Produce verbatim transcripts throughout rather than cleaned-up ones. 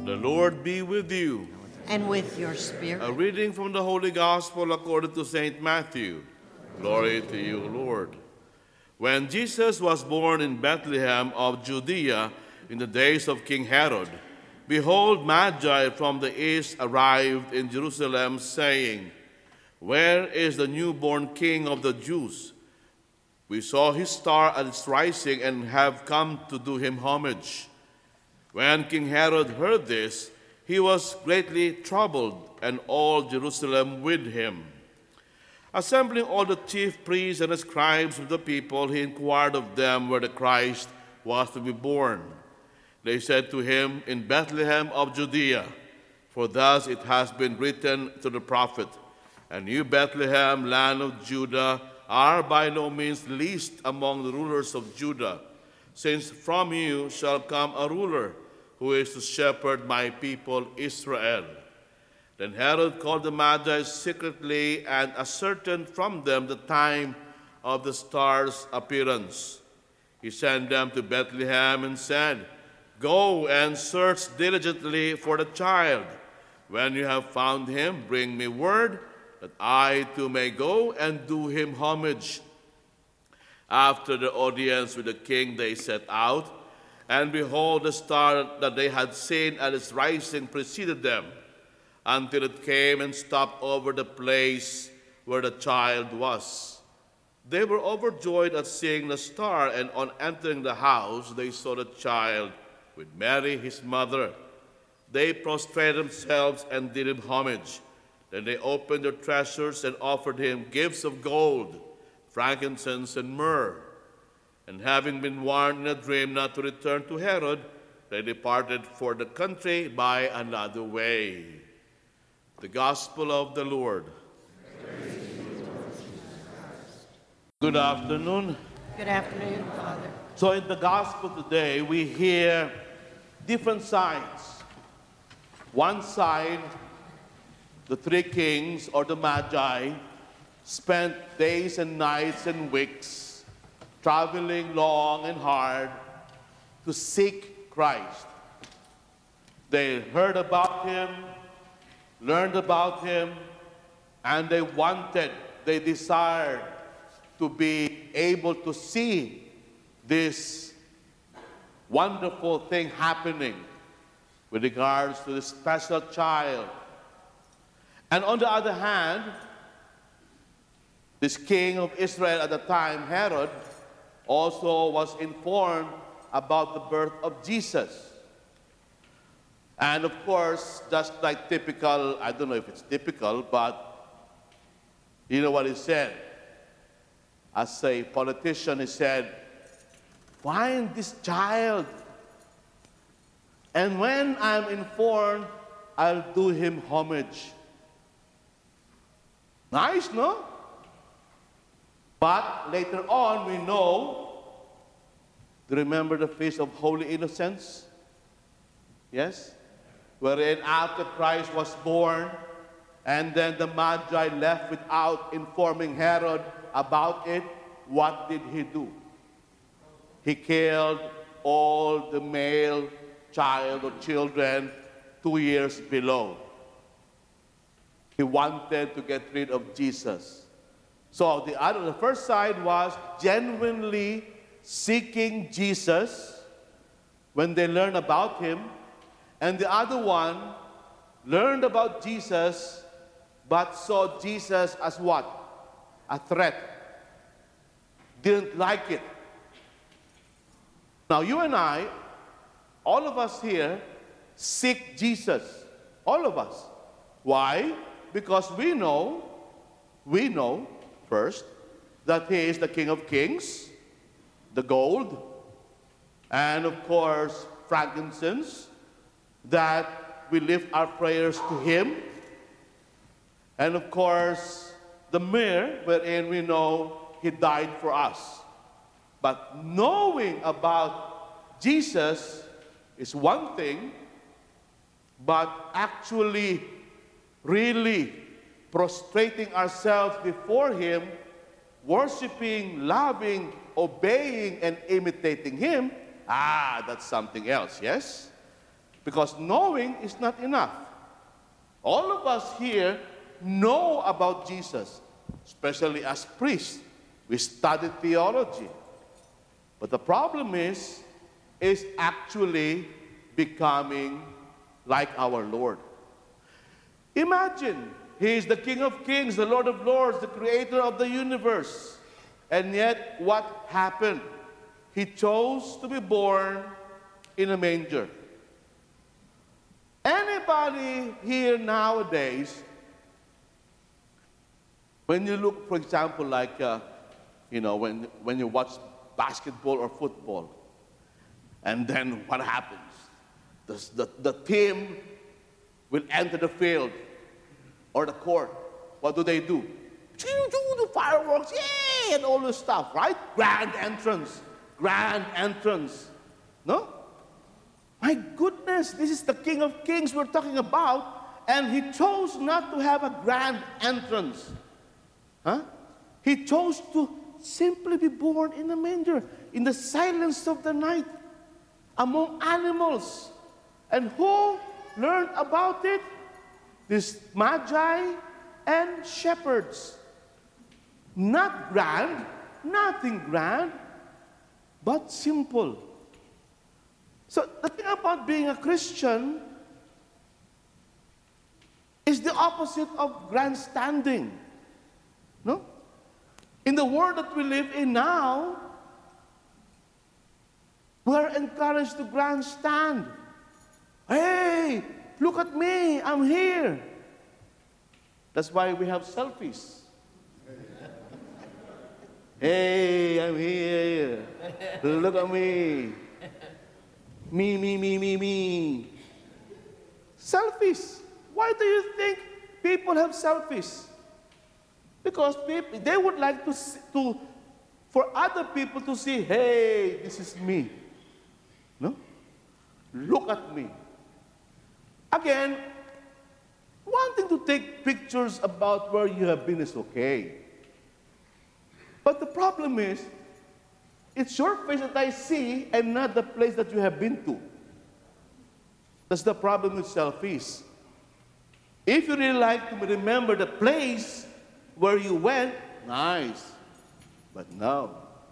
The Lord be with you. And with your spirit. A reading from the Holy Gospel according to Saint Matthew. Glory to you, Lord. When Jesus was born in Bethlehem of Judea in the days of King Herod, behold, Magi from the east arrived in Jerusalem, saying, "Where is the newborn King of the Jews? We saw his star at its rising and have come to do him homage." When King Herod heard this, he was greatly troubled, and all Jerusalem with him. Assembling all the chief priests and the scribes of the people, he inquired of them where the Christ was to be born. They said to him, "In Bethlehem of Judea, for thus it has been written to the prophet, and you, Bethlehem, land of Judah, are by no means least among the rulers of Judah, since from you shall come a ruler who is to shepherd my people Israel." Then Herod called the Magi secretly and ascertained from them the time of the star's appearance. He sent them to Bethlehem and said, "Go and search diligently for the child. When you have found him, bring me word that I too may go and do him homage." After the audience with the king, they set out, and behold, the star that they had seen at its rising preceded them, until it came and stopped over the place where the child was. They were overjoyed at seeing the star, and on entering the house, they saw the child with Mary, his mother. They prostrated themselves and did him homage. Then they opened their treasures and offered him gifts of gold, frankincense, and myrrh. And having been warned in a dream not to return to Herod, they departed for the country by another way. The Gospel of the Lord. Good afternoon. Good afternoon, Father. So in the Gospel today, we hear different sides. One side, the three kings or the Magi spent days and nights and weeks traveling long and hard to seek Christ. They heard about him, learned about him, and they wanted, they desired to be able to see this wonderful thing happening with regards to this special child. And on the other hand, this king of Israel at the time, Herod, also was informed about the birth of Jesus. And of course, just like typical, I don't know if it's typical, but you know what he said? As a politician, he said, "Find this child, and when I'm informed, I'll do him homage." Nice, no? But later on, we know, do you remember the Feast of Holy Innocents? Yes? Wherein after Christ was born, and then the Magi left without informing Herod about it, what did he do? He killed all the male child or children two years below. He wanted to get rid of Jesus. So the other, the first side was genuinely seeking Jesus when they learned about him, and the other one learned about Jesus but saw Jesus as what? A threat. Didn't like it. Now you and I, all of us here, seek Jesus. All of us. Why? Because we know, we know, first, that he is the King of Kings, the gold, and of course, frankincense, that we lift our prayers to him, and of course, the myrrh, wherein we know he died for us. But knowing about Jesus is one thing, but actually, really prostrating ourselves before him, worshiping, loving, obeying, and imitating him, ah, that's something else, yes? Because knowing is not enough. All of us here know about Jesus, especially as priests. We studied theology. But the problem is, is actually becoming like our Lord. Imagine, He is the King of Kings, the Lord of Lords, the Creator of the universe. And yet, what happened? He chose to be born in a manger. Anybody here nowadays, when you look, for example, like, uh, you know, when, when you watch basketball or football, and then what happens? The, the, the team will enter the field or the court. What do they do? The fireworks, yay, and all this stuff, right? Grand entrance, grand entrance. No? My goodness, this is the King of Kings we're talking about, and He chose not to have a grand entrance. Huh? He chose to simply be born in a manger, in the silence of the night, among animals. And who learned about it? These magi and shepherds. Not grand, nothing grand, but simple. So the thing about being a Christian is the opposite of grandstanding. No? In the world that we live in now, we're encouraged to grandstand. Hey, look at me, I'm here. That's why we have selfies. Hey, I'm here. Look at me. Me, me, me, me, me. Selfies. Why do you think people have selfies? Because people, they would like to, to, for other people to see, hey, this is me. No? Look at me. Again, wanting to take pictures about where you have been is okay. But the problem is, it's your face that I see and not the place that you have been to. That's the problem with selfies. If you really like to remember the place where you went, nice. But no.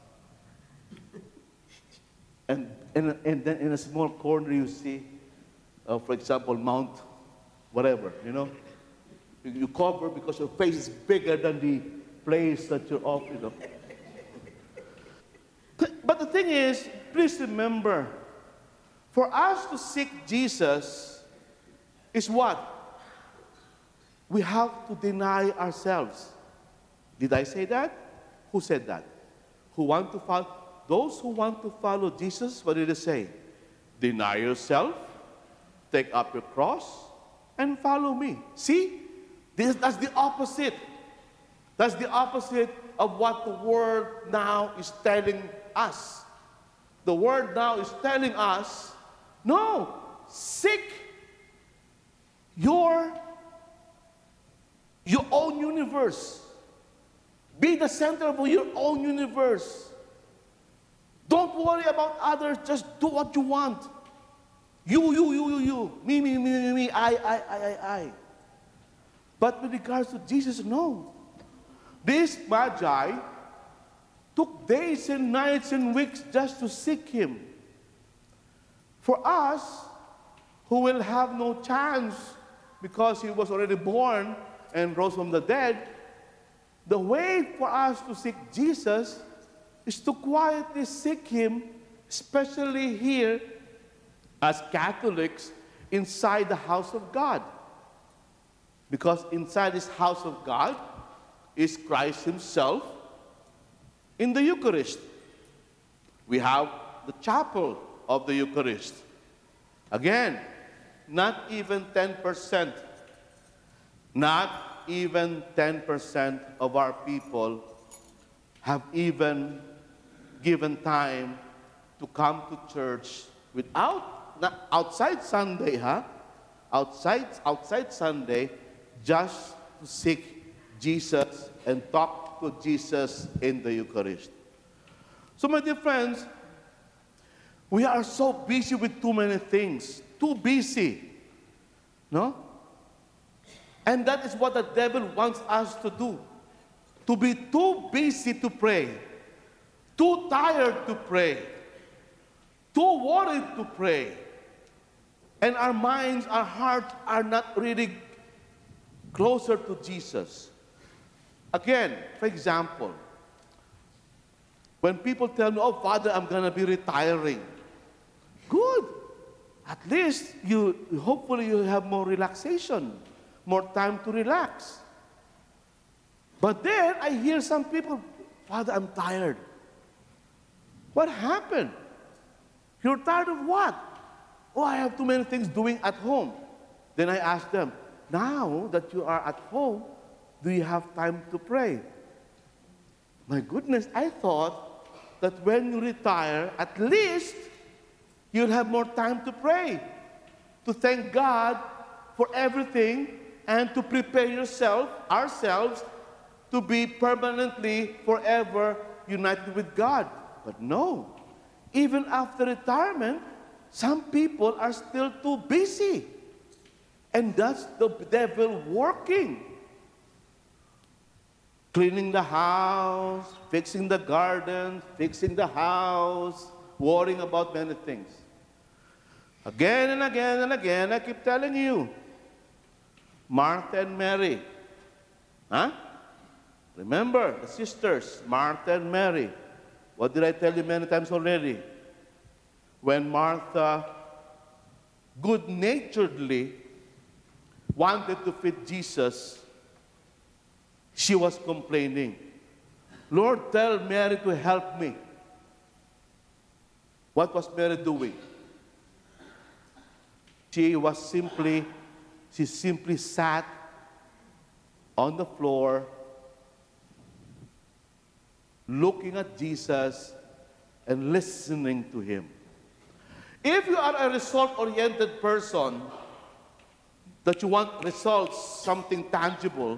And, and, and then in a small corner you see, uh, for example, Mount whatever, you know. You, you cover because your face is bigger than the place that you're off, you know. But the thing is, please remember, for us to seek Jesus is what? We have to deny ourselves. Did I say that? Who said that? Who want to follow? Those who want to follow Jesus, what did it say? Deny yourself, take up your cross, and follow me. See? This, that's the opposite. That's the opposite of what the world now is telling us. The world now is telling us, no, seek your, your own universe. Be the center of your own universe. Don't worry about others, just do what you want. You, you, you, you, you. Me, me, me, me, me, I, I, I, I, I. But with regards to Jesus, no. These magi took days and nights and weeks just to seek Him. For us, who will have no chance because He was already born and rose from the dead, the way for us to seek Jesus is to quietly seek Him, especially here as Catholics inside the house of God. Because inside this house of God is Christ Himself in the Eucharist. We have the chapel of the Eucharist. Again, not even ten percent, not even ten percent of our people have even given time to come to church without, not outside Sunday, huh? Outside, outside Sunday, just to seek Jesus and talk to Jesus in the Eucharist. So my dear friends, we are so busy with too many things, too busy. No? And that is what the devil wants us to do. To be too busy to pray. Too tired to pray. Too worried to pray. And our minds, our hearts are not really closer to Jesus. Again, for example, when people tell me, oh, Father, I'm going to be retiring. Good. At least, you hopefully you have more relaxation, more time to relax. But then I hear some people, Father, I'm tired. What happened? You're tired of what? Oh, I have too many things doing at home. Then I ask them, now that you are at home, do you have time to pray? My goodness, I thought that when you retire, at least you'll have more time to pray, to thank God for everything, and to prepare yourself, ourselves, to be permanently, forever united with God. But no, even after retirement, some people are still too busy. And that's the devil working. Cleaning the house, fixing the garden, fixing the house, worrying about many things. Again and again and again, I keep telling you, Martha and Mary. Huh? Remember, the sisters, Martha and Mary. What did I tell you many times already? When Martha good-naturedly wanted to feed Jesus, she was complaining. Lord, tell Mary to help me. What was Mary doing? She was simply, she simply sat on the floor, looking at Jesus and listening to him. If you are a result-oriented person, that you want results, something tangible,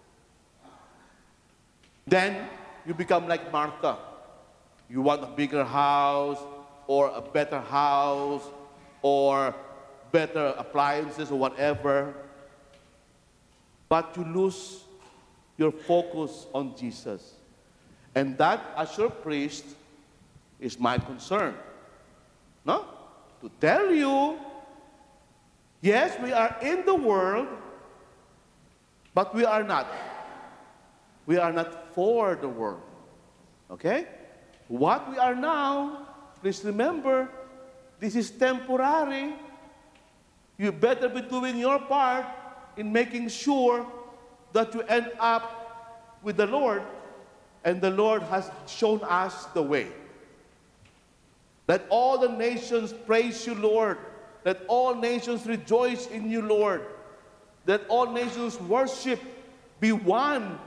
then you become like Martha. You want a bigger house, or a better house, or better appliances, or whatever. But you lose your focus on Jesus. And that, as your priest, is my concern. No? To tell you, yes, we are in the world, but we are not. We are not for the world. Okay? What we are now, please remember, this is temporary. You better be doing your part in making sure that you end up with the Lord, and the Lord has shown us the way. Let all the nations praise you, Lord. Let all nations rejoice in you, Lord. Let all nations worship, be one.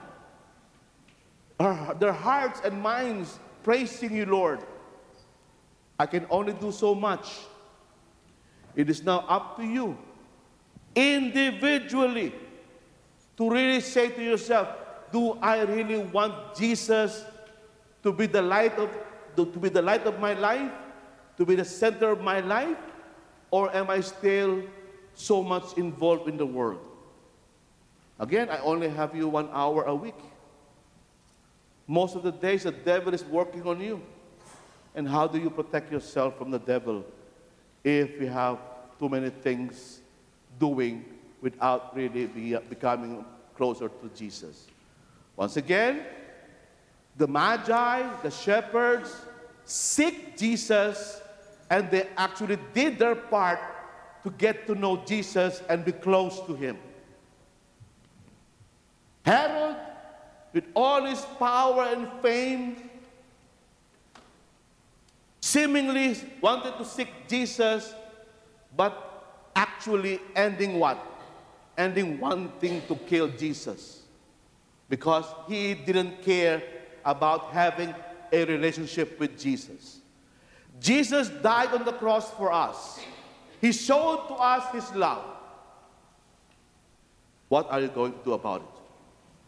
Their hearts and minds praising you, Lord. I can only do so much. It is now up to you, individually, to really say to yourself, do I really want Jesus to be the light of, to be the light of my life? To be the center of my life? Or am I still so much involved in the world? Again, I only have you one hour a week. Most of the days, the devil is working on you. And how do you protect yourself from the devil if you have too many things doing without really be, becoming closer to Jesus? Once again, the Magi, the shepherds, seek Jesus, and they actually did their part to get to know Jesus and be close to him. Herod, with all his power and fame, seemingly wanted to seek Jesus, but actually ending what? Ending wanting to kill Jesus. Because he didn't care about having a relationship with Jesus. Jesus died on the cross for us. He showed to us his love. What are you going to do about it?